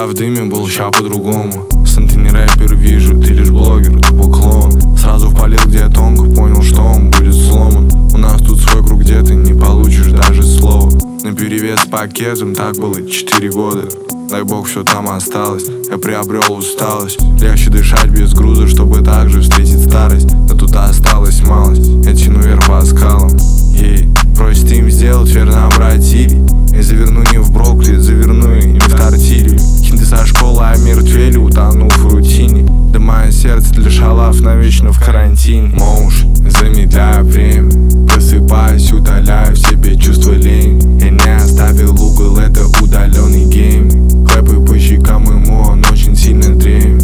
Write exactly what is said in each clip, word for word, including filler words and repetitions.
в дыме был, ща по-другому. Сын, ты не рэпер, вижу, ты лишь блогер, тупо клоун. Сразу впалил, где тонко, понял, что он будет сломан. У нас тут свой круг, где ты не получишь даже слова. Наперевес с пакетом, так было четыре года. Дай бог, все там осталось, я приобрел усталость. Легче дышать без груза, чтобы также встретить старость. Но тут осталась малость, я тяну вверх по скалам. Ей, просит им сделать, верно обратили. Я заверну не в брокколи, заверну и не в тортилью. Хинты со школы омертвели, утонув в рутине. Да мое сердце для шалав навечно в карантине. Моуш, замедляю время, просыпаюсь, удаляю в себе чувство лени. Я не оставил угол, это удаленный гейм. Клэпы по щекам ему, он очень сильно дремит.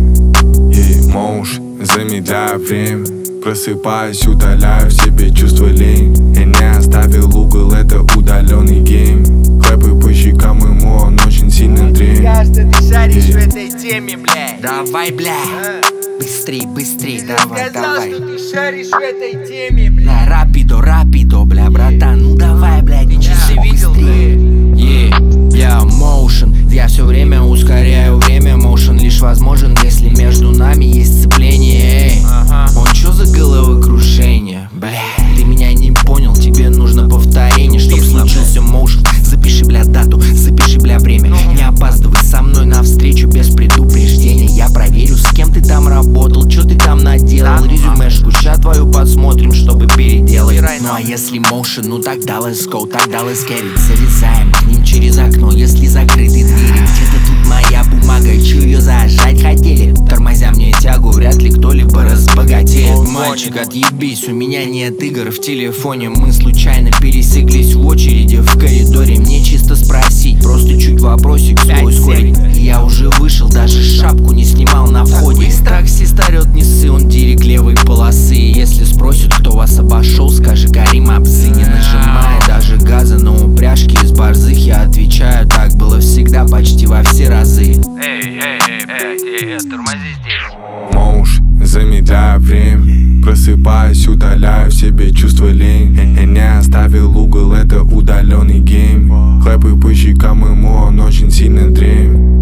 Ей, моуш, замедляю время, просыпаюсь, удаляю в себе чувство лени. Я не оставил угол, это удаленный гейм. Клэпы по щекам ему, он очень сильно дремит. Кажется, ты шаришь в этой теме, блядь. Давай, бля, быстрей, быстрей, давай, Сказал, давай. что ты шаришь в этой теме, блядь. Бля, рапидо, рапидо, бля, братан, ну давай, блядь, ничего, быстрее. Yeah, я motion, я все время ускоряю время. Motion лишь возможен, если между нами есть сцепление. Эй, он чё за головокружение? Бля, ты меня не понял, тебе нужно повторение, чтоб случился motion. Запиши, бля, дату, запиши, бля, время. Не опаздывай со мной навстречу без предупреждения. Я проверю, с кем ты там работал, чё ты там наделал. Резюмешку ща твою посмотрим, чтобы переделать. Ну а если motion, ну тогда let's go, тогда let's get it. Залезаем к ним через окно, если закрыты двери. Где-то тут моя бумага, чё её зажать хотели? Тормозя мне тягу, вряд ли кто-либо разбогатеет. Мальчик, отъебись, у меня нет игр в телефоне. Мы случайно пересеклись в очереди в коридоре. Мне чисто спросить, просто чуть вопросик свой ускорить. И я уже вышел, даже шапку не снимал на входе. Таксист орёт, не ссы, он директ левой полосы. Если спросят, кто вас обошел, скажи Карим Абзы. Не нажимая даже газа на упряжки из борзых, я отвечаю, так было всегда почти во все разы. Эй, эй, эй, эй, эй, тормози здесь. Моуш, замедляю время, просыпаюсь, удаляю в себе чувство лени. Я не оставил угол, это удаленный гейм. Клэпы по щекам ему, он очень сильно дремит.